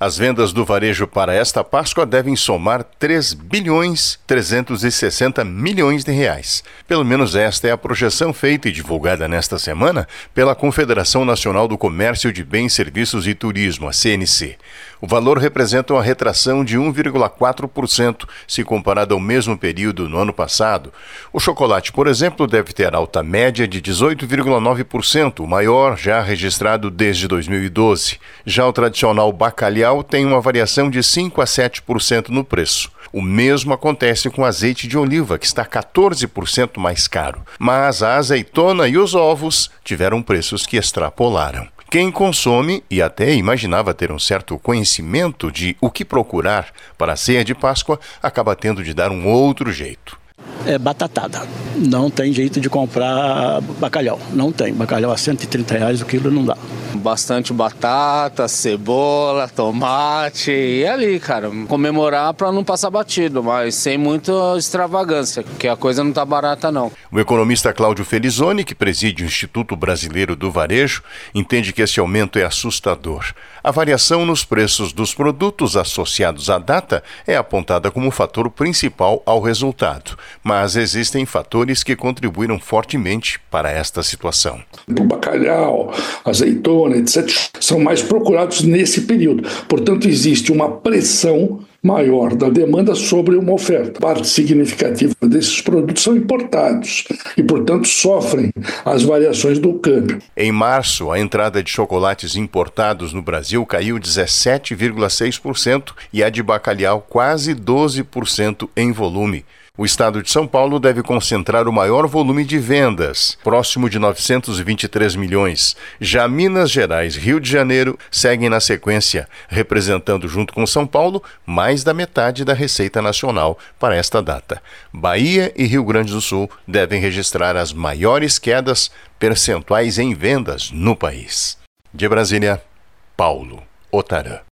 As vendas do varejo para esta Páscoa devem somar 3,360 bilhões de reais. Pelo menos esta é a projeção feita e divulgada nesta semana pela Confederação Nacional do Comércio de Bens, Serviços e Turismo, a CNC. O valor representa uma retração de 1,4% se comparado ao mesmo período no ano passado. O chocolate, por exemplo, deve ter alta média de 18,9%, o maior já registrado desde 2012. Já o tradicional bacalhau tem uma variação de 5% a 7% no preço. O mesmo acontece com o azeite de oliva, que está 14% mais caro. Mas a azeitona e os ovos tiveram preços que extrapolaram. Quem consome e até imaginava ter um certo conhecimento de o que procurar para a ceia de Páscoa, acaba tendo de dar um outro jeito. É batatada. Não tem jeito de comprar bacalhau. Não tem. Bacalhau a R$130 o quilo não dá. Bastante batata, cebola, tomate e ali, cara, comemorar para não passar batido, mas sem muita extravagância, porque a coisa não tá barata não. O economista Cláudio Felizoni, que preside o Instituto Brasileiro do Varejo, entende que esse aumento é assustador. A variação nos preços dos produtos associados à data é apontada como fator principal ao resultado, mas existem fatores que contribuíram fortemente para esta situação. O bacalhau, azeitona, etc., são mais procurados nesse período. Portanto, existe uma pressão maior da demanda sobre uma oferta. Parte significativa desses produtos são importados e, portanto, sofrem as variações do câmbio. Em março, a entrada de chocolates importados no Brasil caiu 17,6% e a de bacalhau quase 12% em volume. O estado de São Paulo deve concentrar o maior volume de vendas, próximo de 923 milhões. Já Minas Gerais e Rio de Janeiro seguem na sequência, representando junto com São Paulo mais da metade da receita nacional para esta data. Bahia e Rio Grande do Sul devem registrar as maiores quedas percentuais em vendas no país. De Brasília, Paulo Otarã.